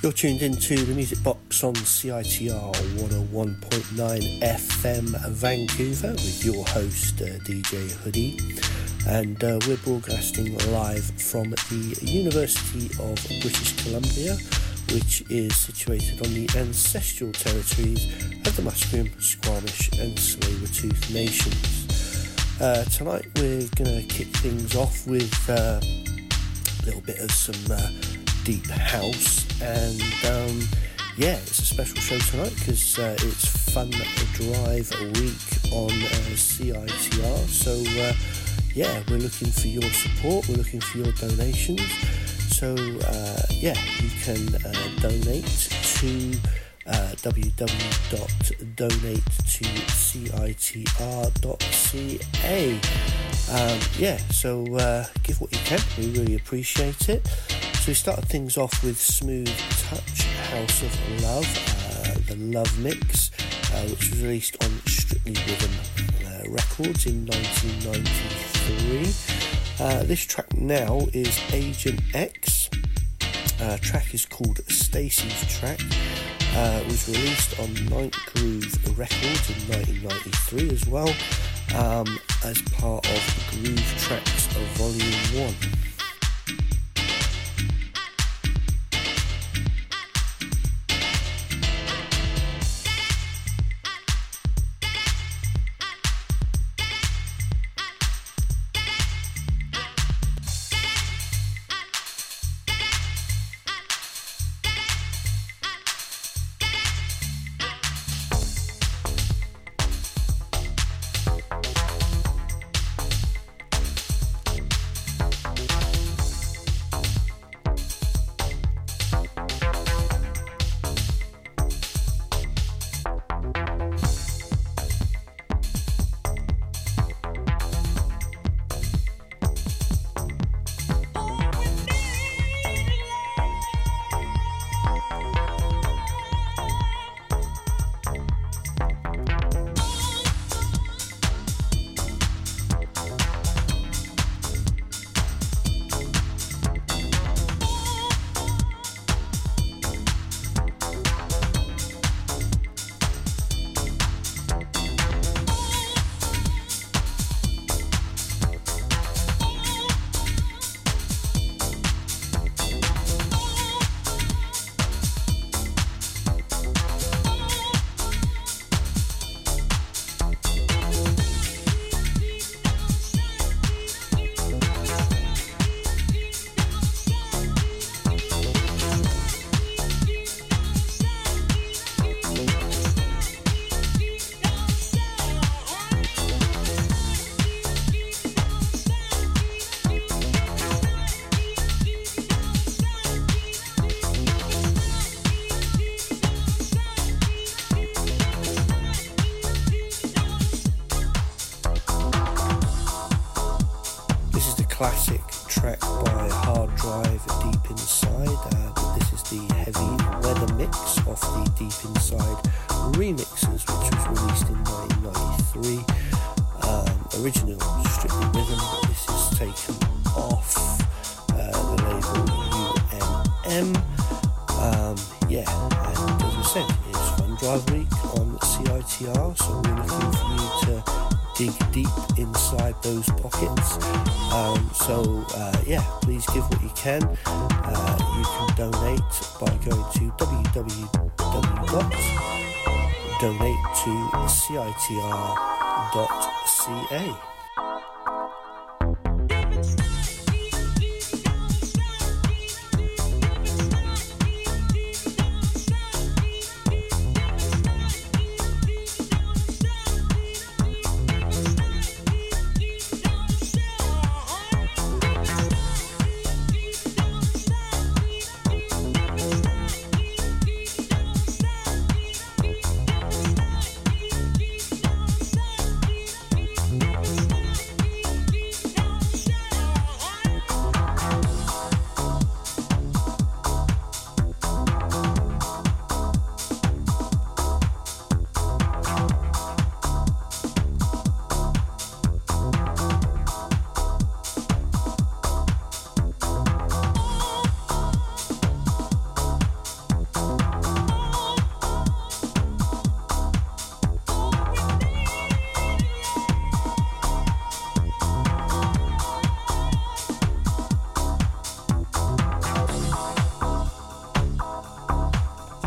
You're tuned into the Music Box on CITR 101.9 FM Vancouver with your host DJ Hoodie, and we're broadcasting live from the University of British Columbia, which is situated on the ancestral territories of the Musqueam, Squamish and Tsleil-Waututh nations. Tonight we're going to kick things off with a little bit of some deep house, and it's a special show tonight because it's Fun Drive Week on CITR, so we're looking for your support, we're looking for your donations, so you can donate to www.donatetoCITR.ca. Give what you can, we really appreciate it. So we started things off with Smooth Touch, House of Love, the Love Mix, which was released on Strictly Rhythm Records in 1993. This track now is Agent X. Track is called Stacey's Track. It was released on Night Groove Records in 1993 as well, as part of Groove Tracks of Volume 1. Classic track by Hard Drive, Deep Inside. This is the Heavy Weather mix off the Deep Inside remixes, which was released in 1993. Original Strictly Rhythm, but this is taken off the label UMM. And as I said, it's Fun Drive Week on CITR, so we're looking for you to dig deep inside those pockets. Please give what you can. You can donate by going to www.donatetoCITR.ca.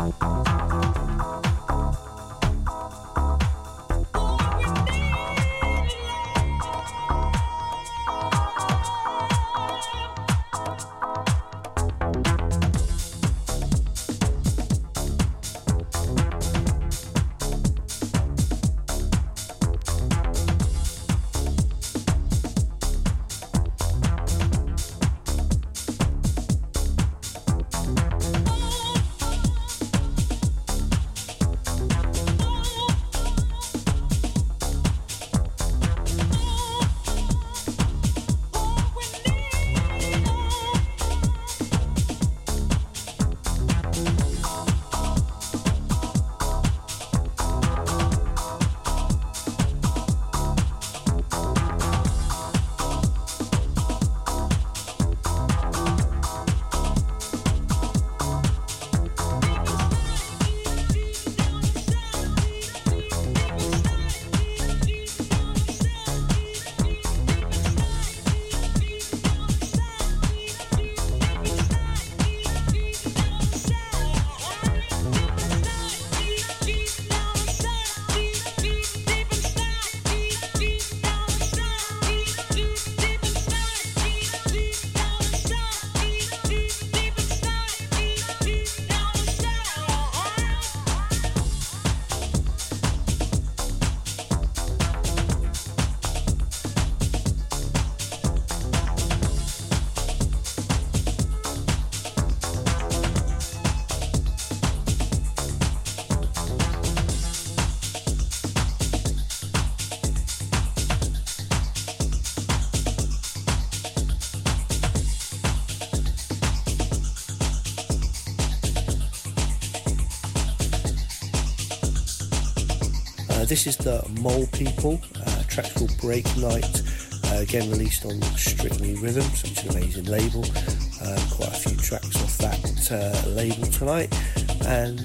This is the Mole People, track called Break Night, again released on Strictly Rhythm, such an amazing label. Quite a few tracks off that label tonight, and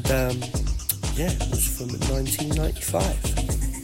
yeah, it was from 1995.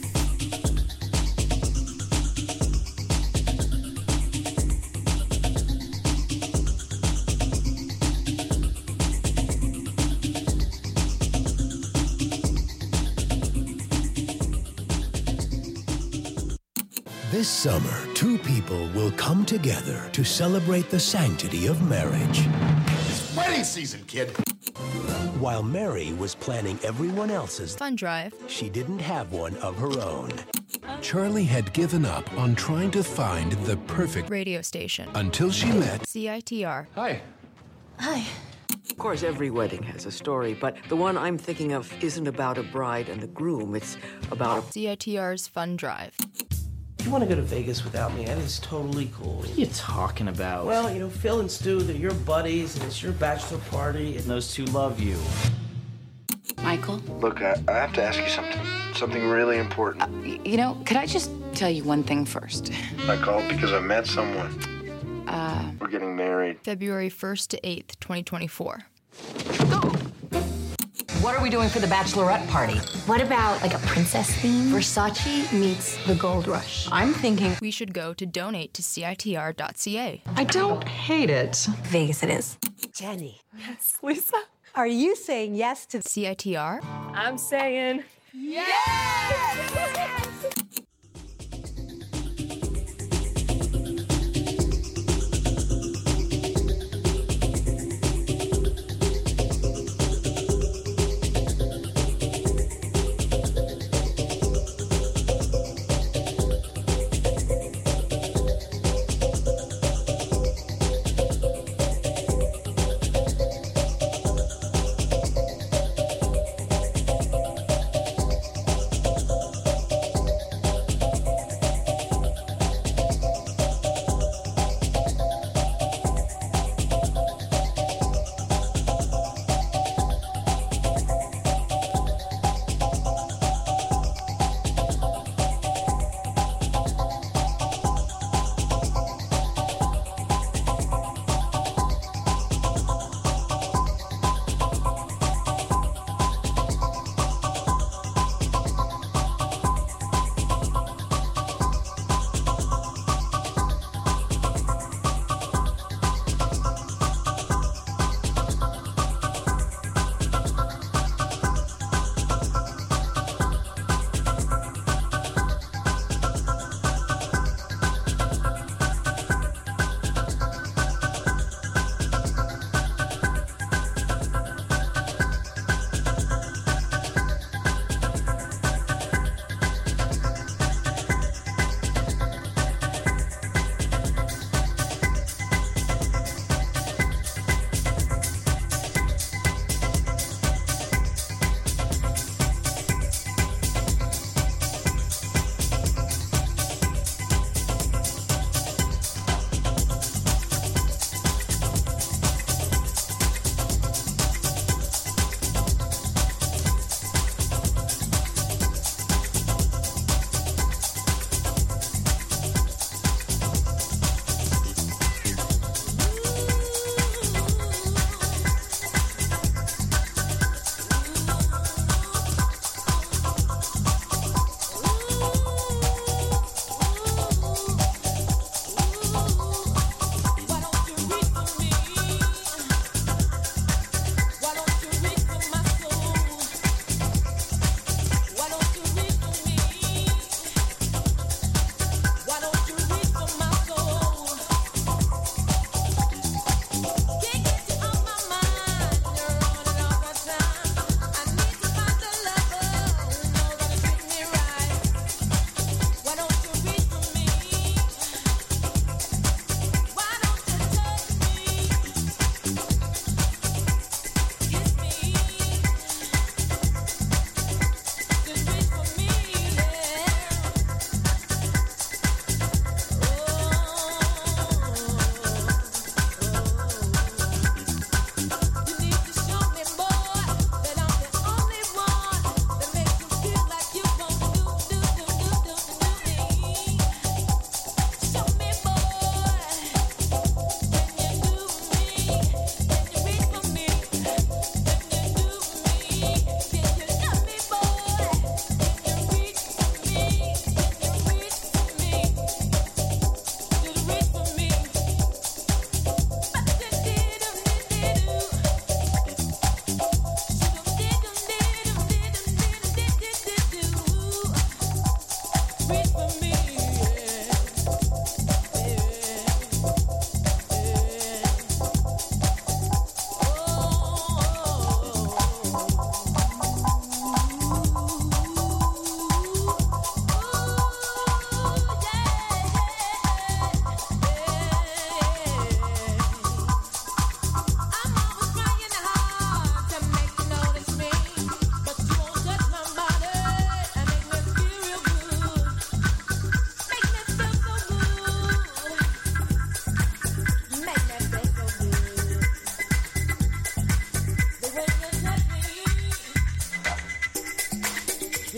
This summer, two people will come together to celebrate the sanctity of marriage. It's wedding season, kid. While Mary was planning everyone else's fun drive, she didn't have one of her own. Charlie had given up on trying to find the perfect radio station until she met CITR. Hi. Hi. Of course, every wedding has a story, but the one I'm thinking of isn't about a bride and a groom. It's about CITR's fun drive. If you want to go to Vegas without me, that is totally cool. What are you talking about? Well, you know, Phil and Stu, they're your buddies, and it's your bachelor party. And those two love you. Michael? Look, I have to ask you something really important. You know, could I just tell you one thing first? I called because I met someone. We're getting married. February 1st to 8th, 2024. Go! What are we doing for the bachelorette party? What about like a princess theme? Versace meets the gold rush. I'm thinking we should go to donate to CITR.ca. I don't hate it. Vegas it is. Jenny. Yes. Lisa. Are you saying yes to CITR? I'm saying yes!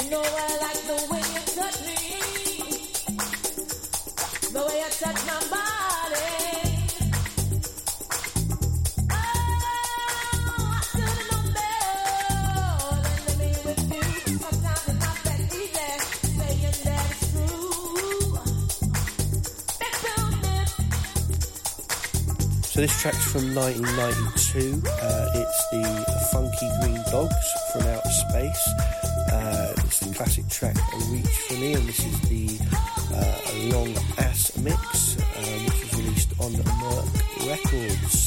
So this track's from 1992. It's the Funky Green Dogs from Outer Space. It's the classic track Reach For Me, and this is the Long Ass Mix, which was released on Merc Records.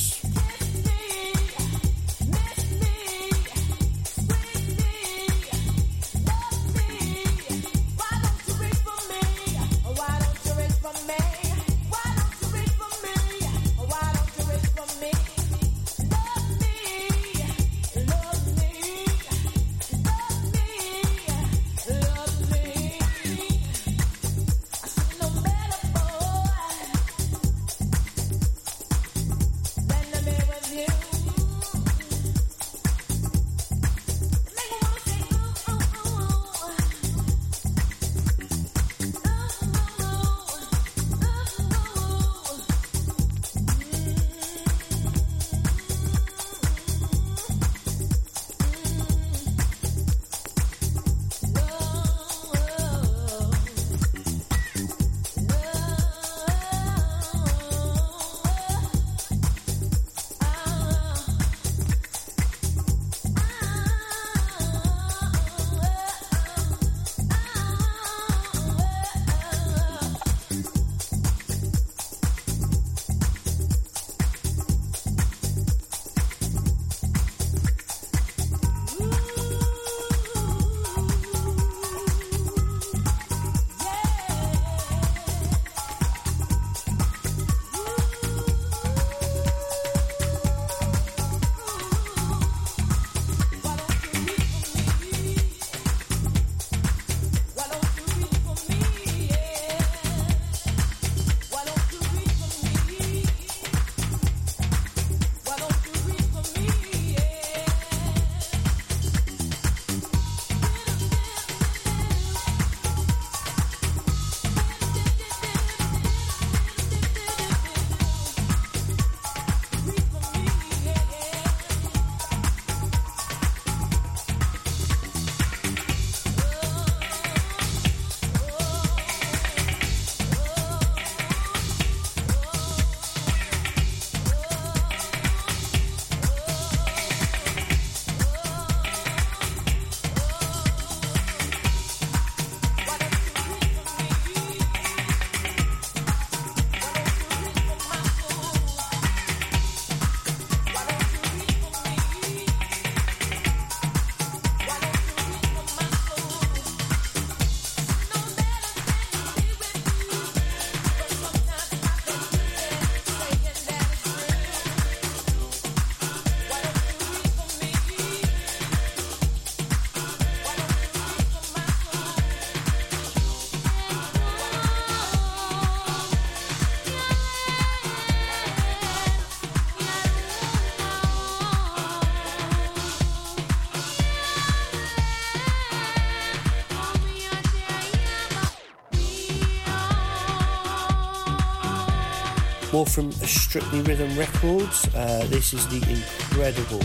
More from Strictly Rhythm Records. This is the incredible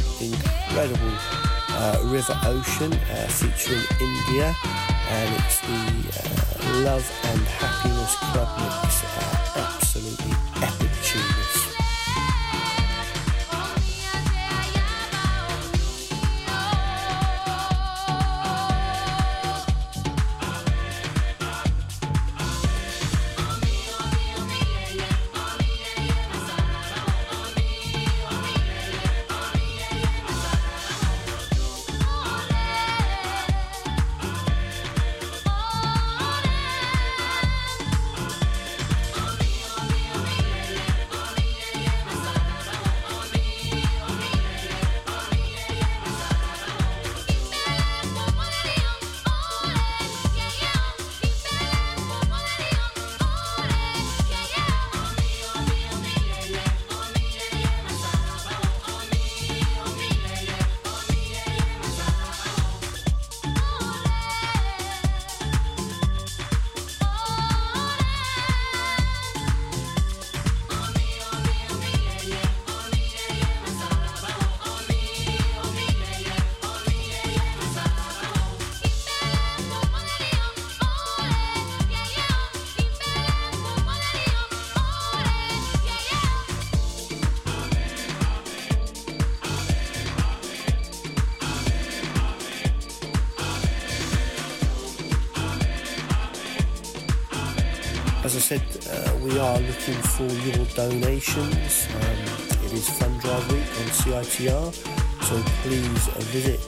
River Ocean featuring India, and it's the Love and Happiness Club Mix. Absolutely epic tune this. As I said, we are looking for your donations. It is Fund Drive Week on CITR, so please visit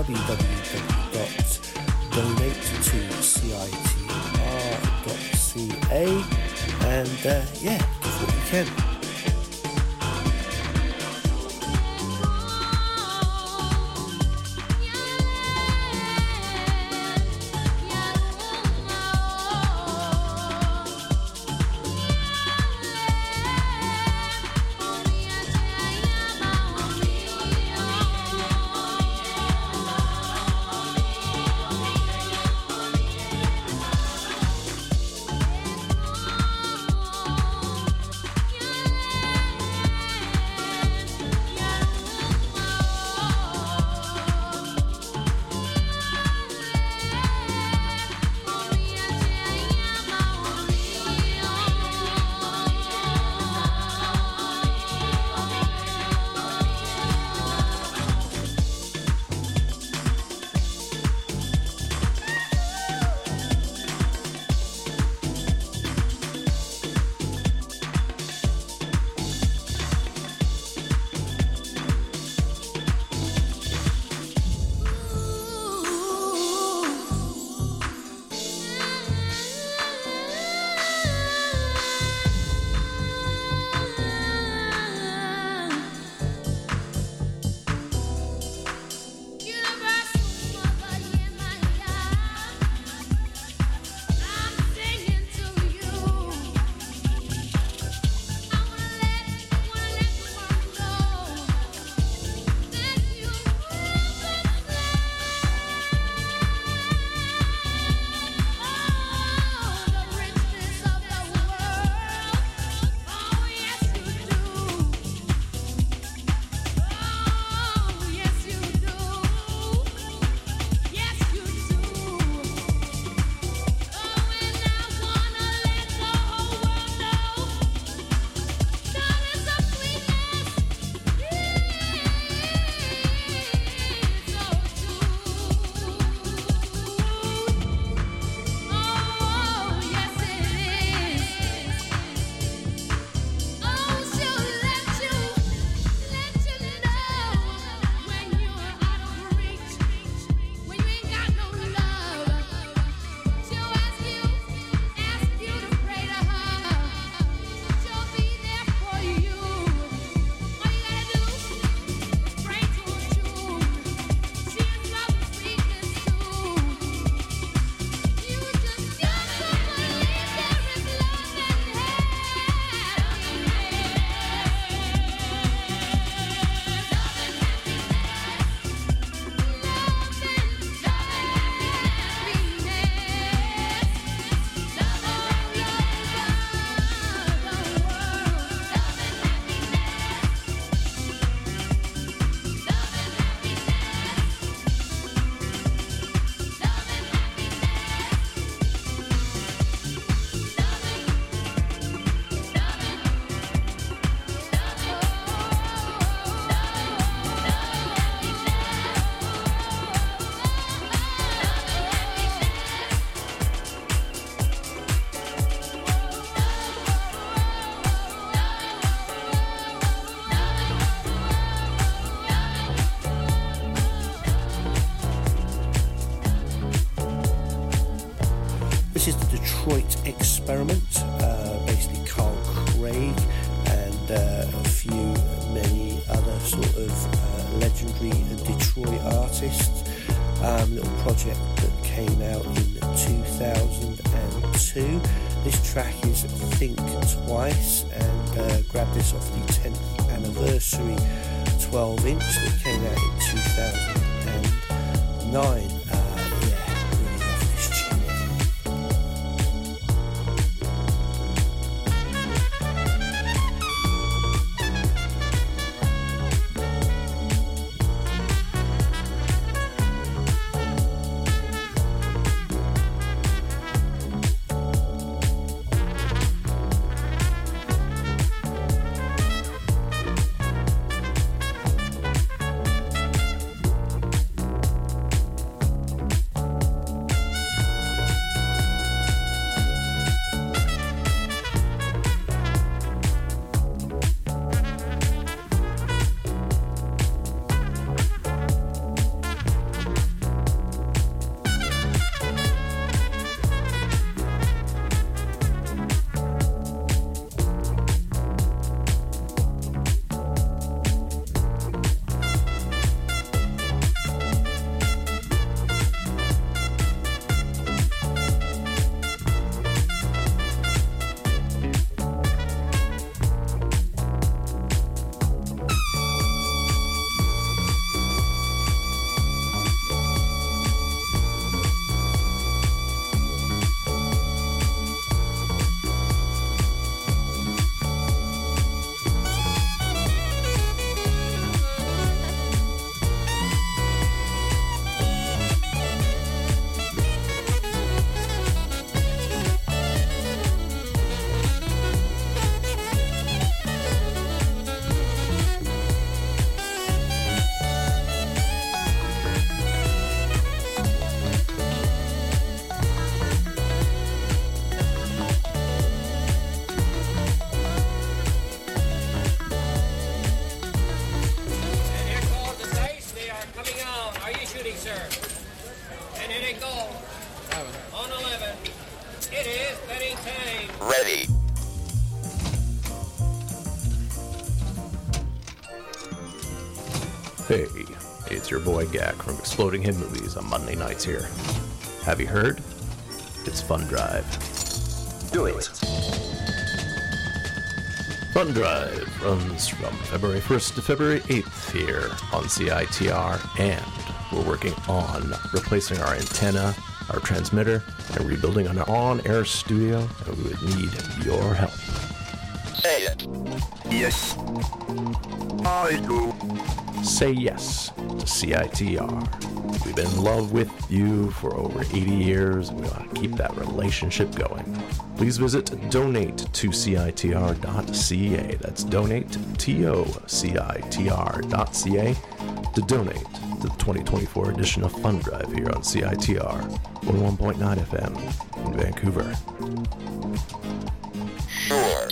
www.donate2citr.ca and give what you can. This is the Detroit Experiment, basically Carl Craig and many other sort of legendary Detroit artists. Little project that came out in 2002. This track is Think Twice, and grabbed this off the 10th anniversary 12-inch that came out in 2009. sir. And in it goes. On 11. It is betting time. Ready. Hey, it's your boy Gak from Exploding Hit Movies on Monday nights here. Have you heard? It's Fun Drive. Do it. Fun Drive runs from February 1st to February 8th here on CITR, and we're working on replacing our antenna, our transmitter, and rebuilding an on-air studio, and we would need your help. Say it. Yes. I do. Say yes to CITR. We've been in love with you for over 80 years, and we want to keep that relationship going. Please visit donate2citr.ca. That's donate TOCITR.ca to donate to the 2024 edition of Fun Drive here on CITR 101.9 FM in Vancouver. Sure.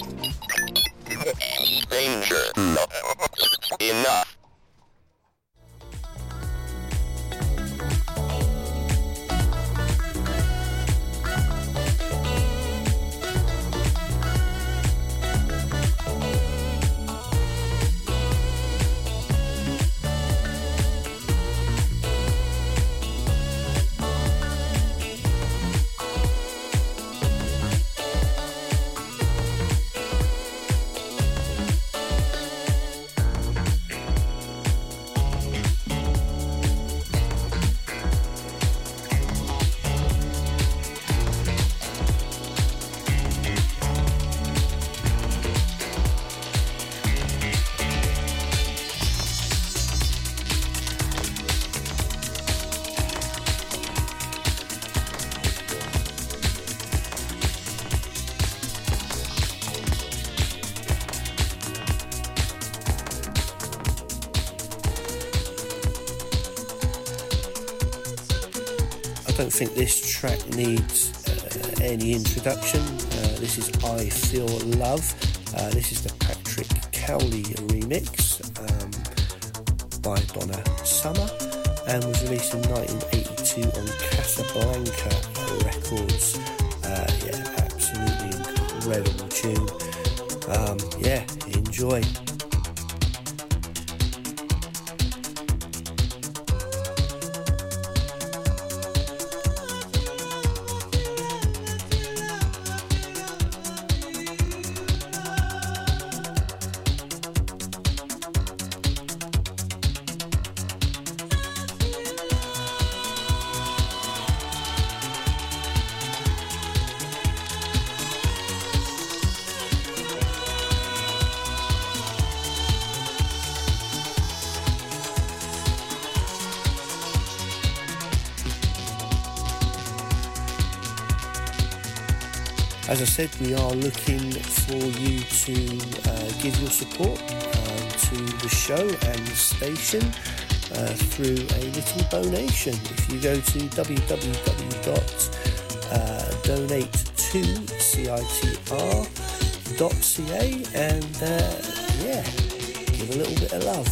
Danger. Enough. I don't think this track needs any introduction. This is I Feel Love. This is the Patrick Cowley remix by Donna Summer, and was released in 1982 on Casablanca Records. Absolutely incredible tune. Enjoy. As I said, we are looking for you to give your support to the show and the station through a little donation. If you go to www.donate2citr.ca and give a little bit of love.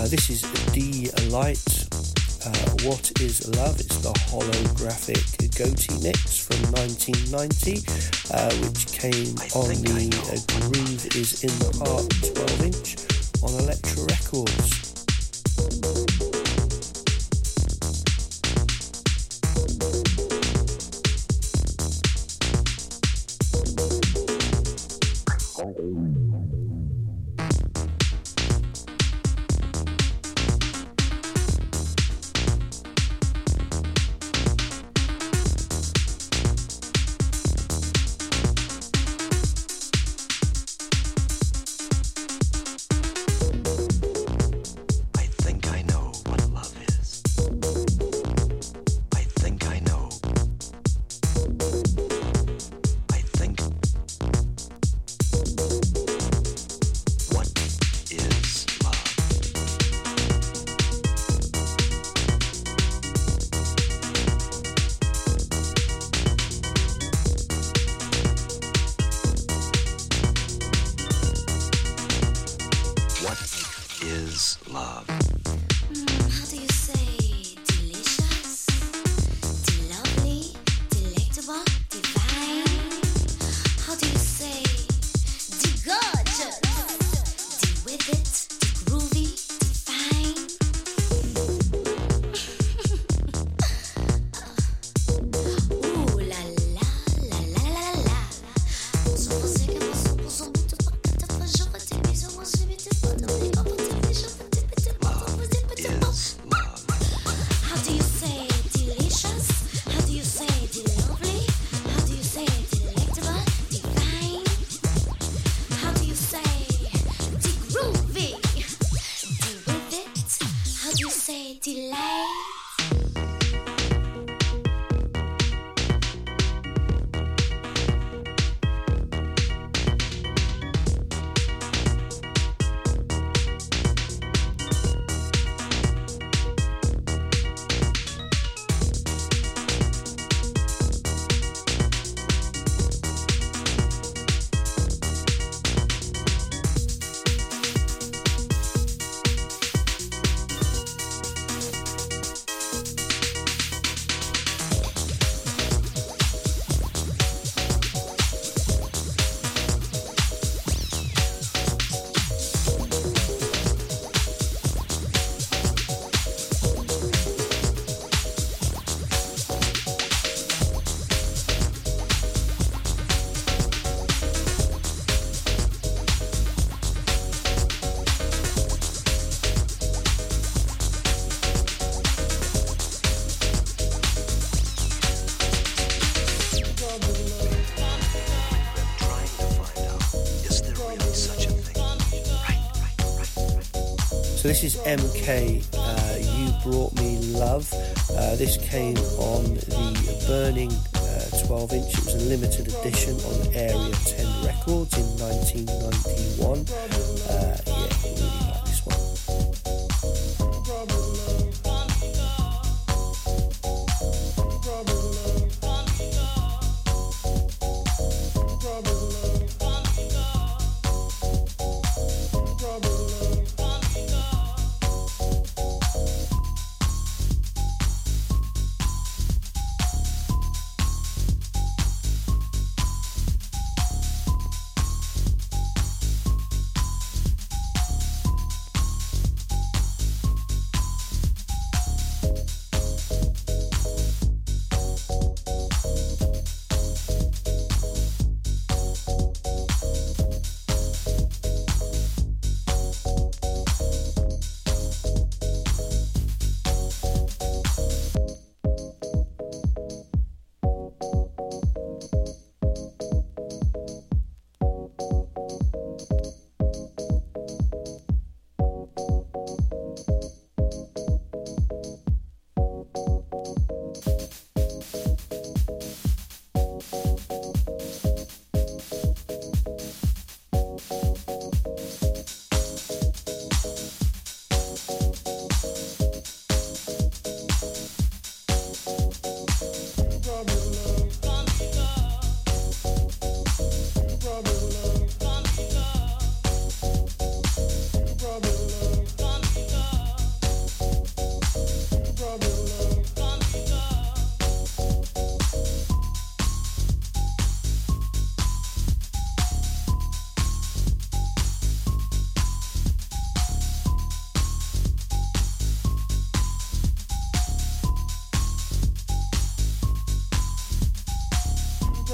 This is D-Light. What is Love? It's the holographic Goatee mix from 1990, which came on the Groove is in the Heart 12-inch on Elektra Records. This is MK, You Brought Me Love. This came on the Burning 12-inch. It was a limited edition on Area 10 Records in 1991. Yeah, I really like this one.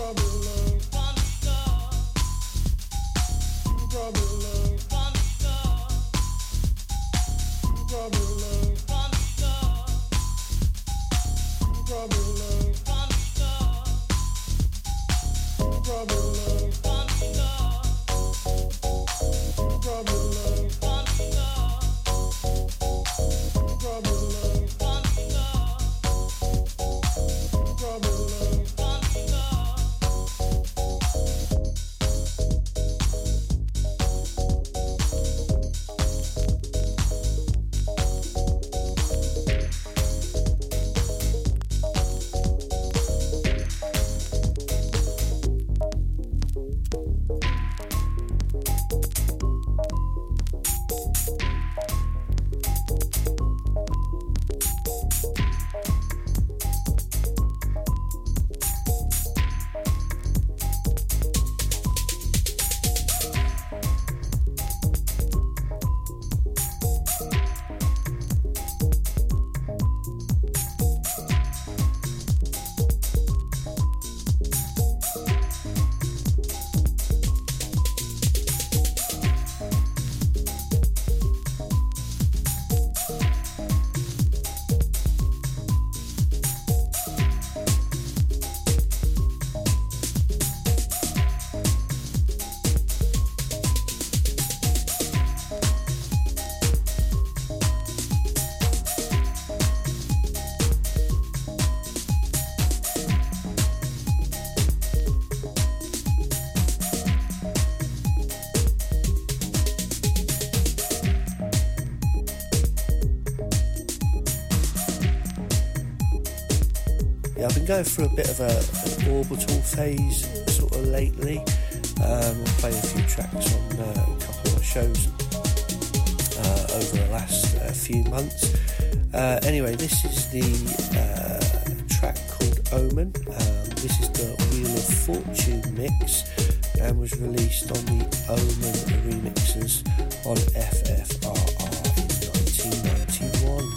I've been going through a bit of an orbital phase sort of lately. I've played a few tracks on a couple of shows over the last few months. Anyway, this is the track called Omen. This is the Wheel of Fortune mix and was released on the Omen remixes on FFRR in 1991.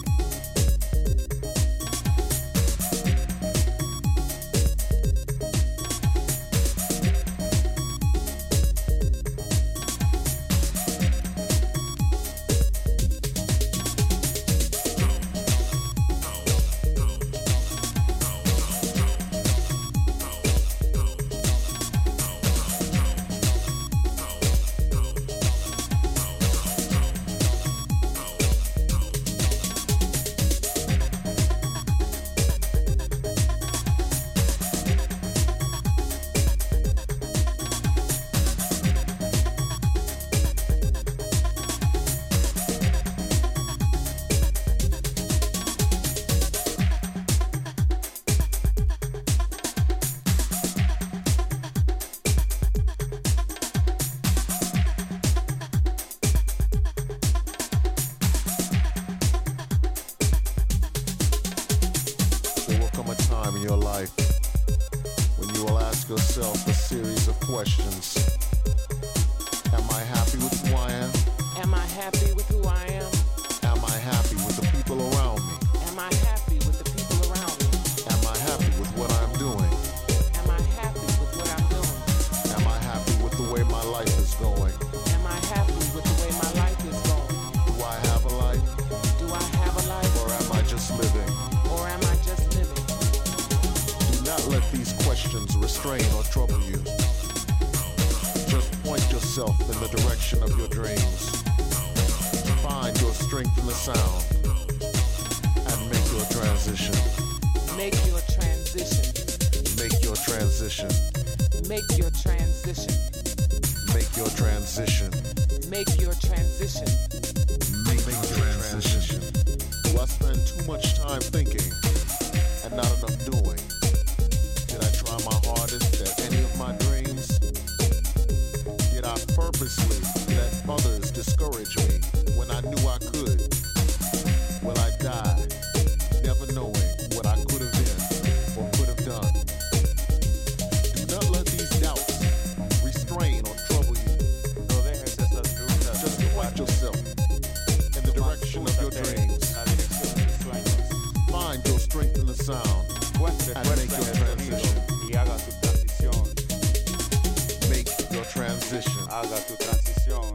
Encuentre el sonido y haga su transición. transition. Haga tu transición.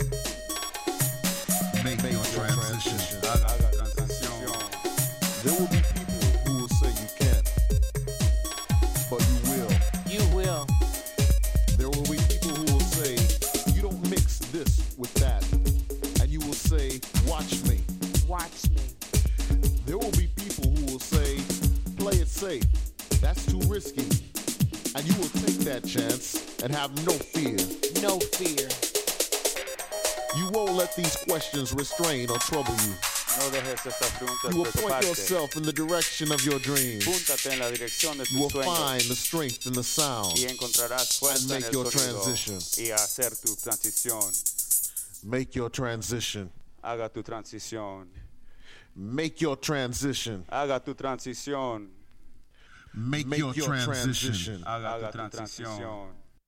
Make your transition. Haga tu transición. There will be people who will say you can't, but you will. You will. There will be people who will say you don't mix this with that, and you will say, watch me. Watch me. There will be people who will say, play it safe. That's too risky. And you will take that chance and have no fear. No fear. You won't let these questions restrain or trouble you. No dejes estas preguntas You will point preocuparte. yourself in the direction of your dreams. Púntate en la dirección de tus You will sueños. find the strength in the sound. Y encontrarás And fuerza en make el your sonido. transition. Y hacer tu transición. Make your transition. Haga tu transición. Make your transition. Haga tu transición. Make your transition. Haga tu transición.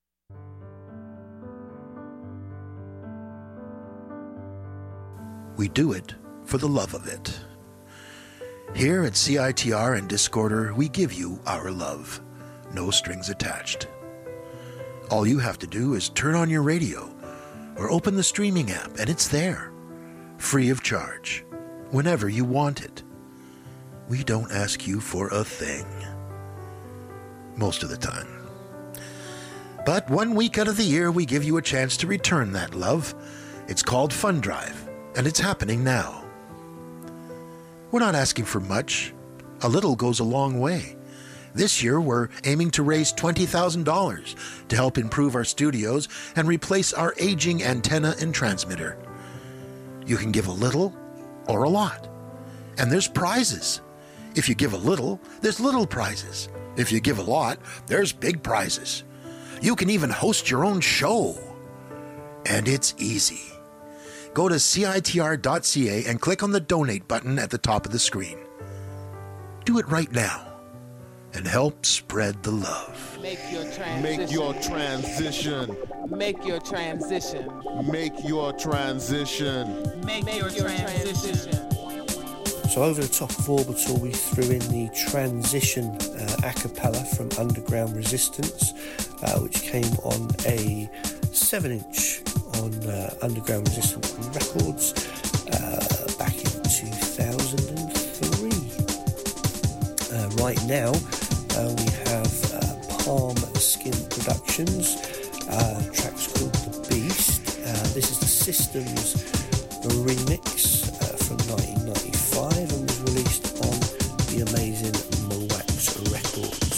We do it for the love of it. Here at CITR and Discorder, we give you our love. No strings attached. All you have to do is turn on your radio or open the streaming app, and it's there, free of charge, whenever you want it. We don't ask you for a thing. Most of the time. But 1 week out of the year, we give you a chance to return that love. It's called Fund Drive, and it's happening now. We're not asking for much. A little goes a long way. This year, we're aiming to raise $20,000 to help improve our studios and replace our aging antenna and transmitter. You can give a little or a lot. And there's prizes. If you give a little, there's little prizes. If you give a lot, there's big prizes. You can even host your own show. And it's easy. Go to CITR.ca and click on the donate button at the top of the screen. Do it right now and help spread the love. Make your transition. Make your transition. Make your transition. Make your transition. Make your transition. So over the top of Orbital, we threw in the Transition a cappella from Underground Resistance, which came on a 7-inch on Underground Resistance Records back in 2003. Right now, we have Palm Skin Productions, track's called The Beast. This is the Systems remix from 1995 and was released on the amazing Mowax Records.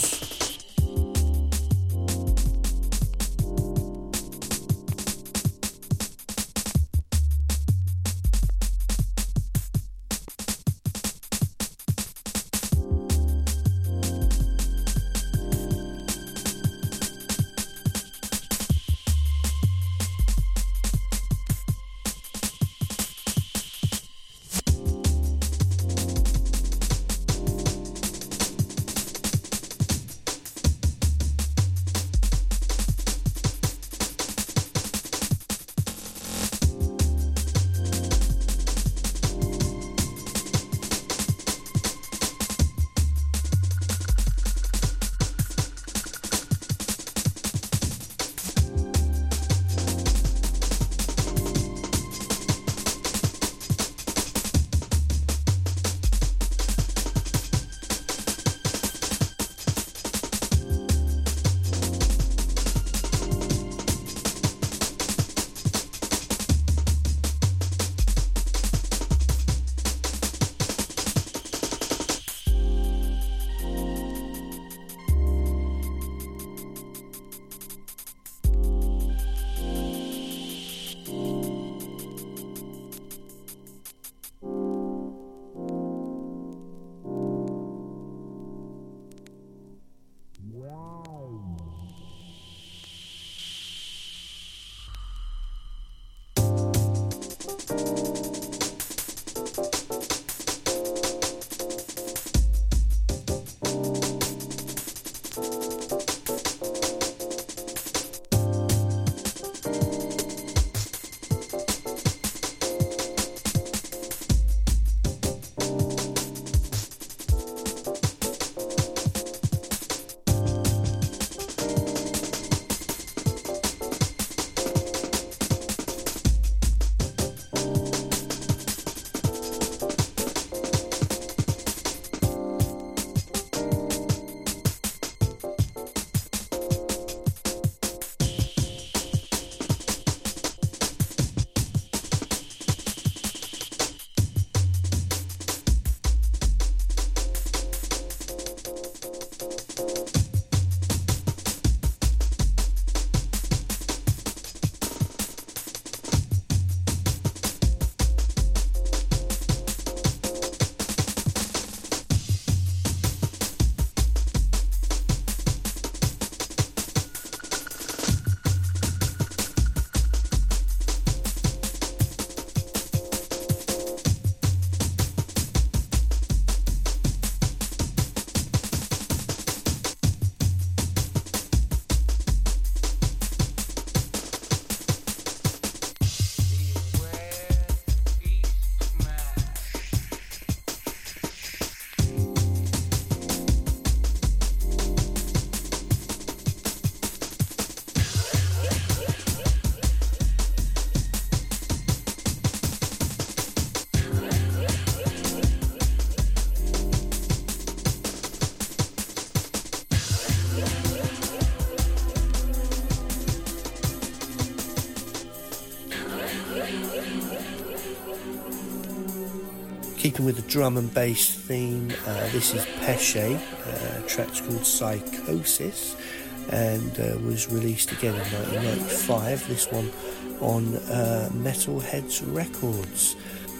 Keeping with the drum and bass theme, this is Pesce, track's called Psychosis, and was released again in 1995, this one on Metalheadz Records.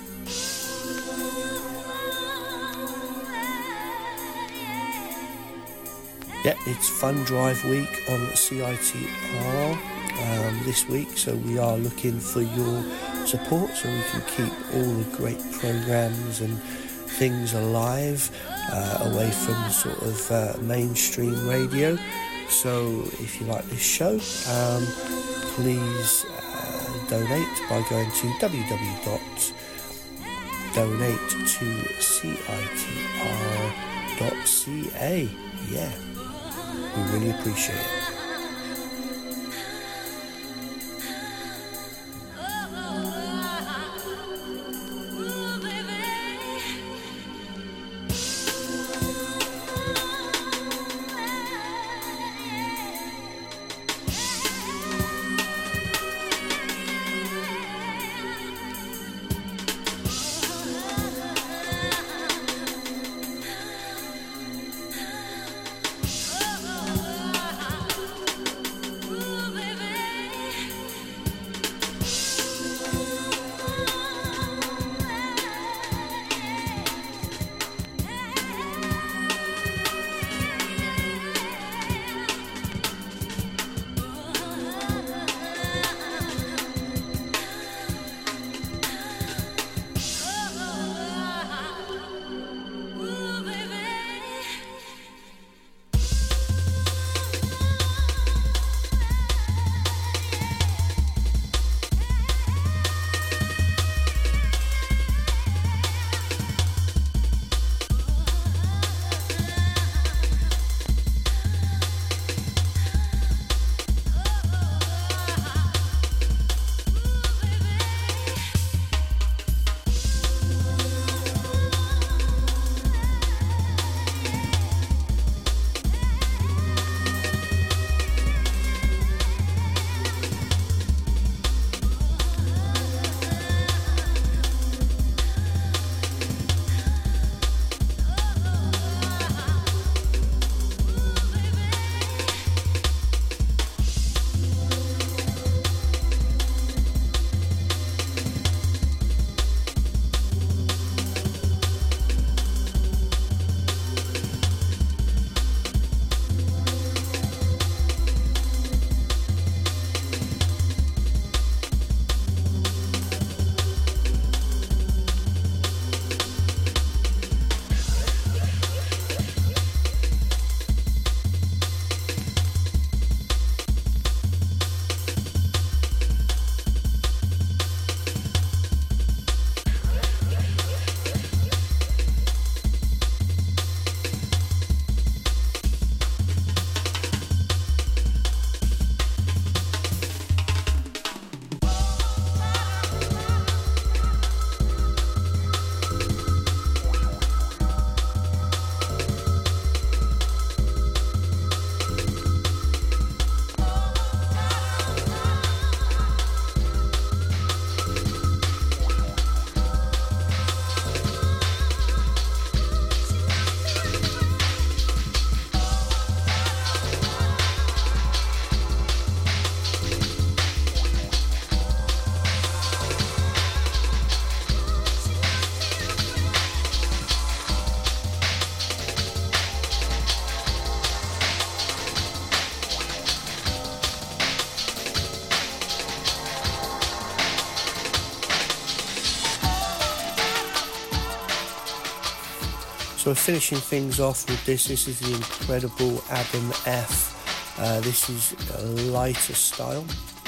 Yeah, it's Fun Drive Week on CITR this week, so we are looking for your support so we can keep all the great programs and things alive away from sort of mainstream radio. So if you like this show, please donate by going to www.donate2citr.ca. Yeah, we really appreciate it. So finishing things off with this is the incredible Adam F. This is a lighter style.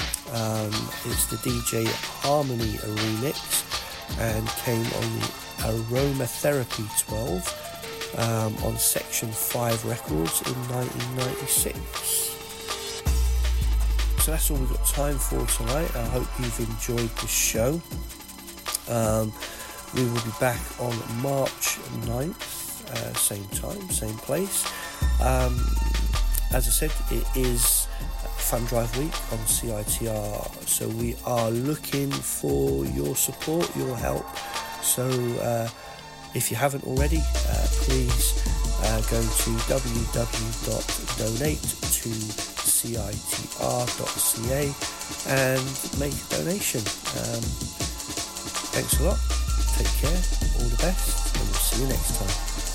It's the DJ Harmony remix and came on the Aromatherapy 12 on Section 5 Records in 1996. So that's all we've got time for tonight. I hope you've enjoyed the show. We will be back on March 9th, same time, same place. As I said, it is Fun Drive Week on CITR, so we are looking for your support, your help. So If you haven't already, please go to www.donate2citr.ca and make a donation. Thanks a lot, take care, all the best, and we'll see you next time.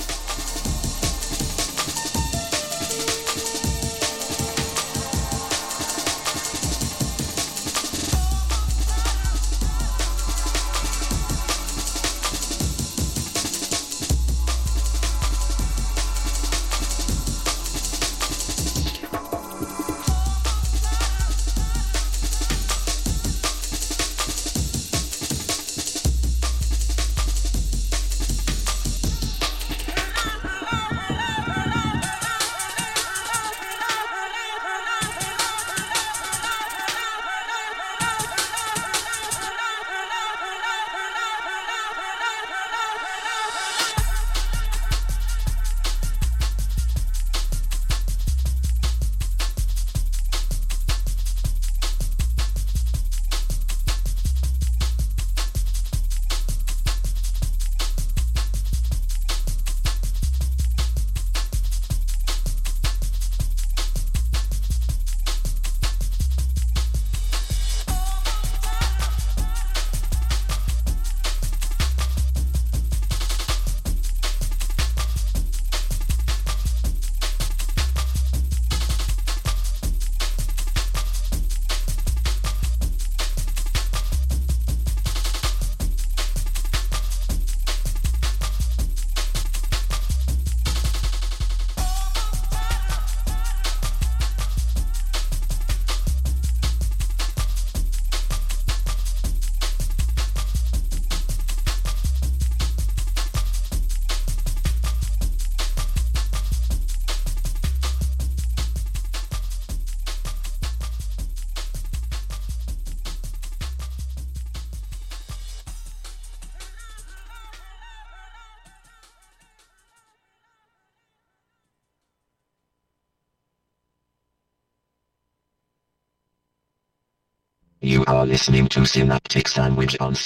You are listening to Synaptic Sandwich on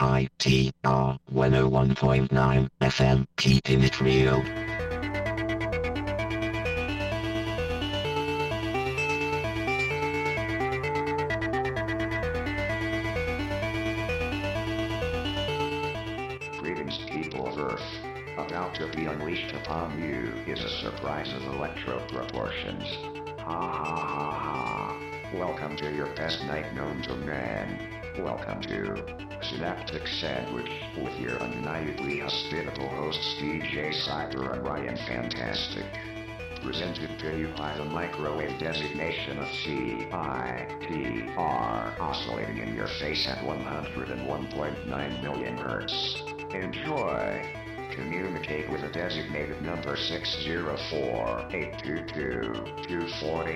CITR 101.9 FM, keeping it real. Greetings, people of Earth. About to be unleashed upon you is a surprise of electro proportions. Ha ha ha ha. Welcome to your best night known to man. Welcome to Synaptic Sandwich with your undeniably hospitable hosts DJ Cyber and Ryan Fantastic. Presented to you by the microwave designation of CITR, oscillating in your face at 101.9 million hertz. Enjoy. Communicate with a designated number 604-822-240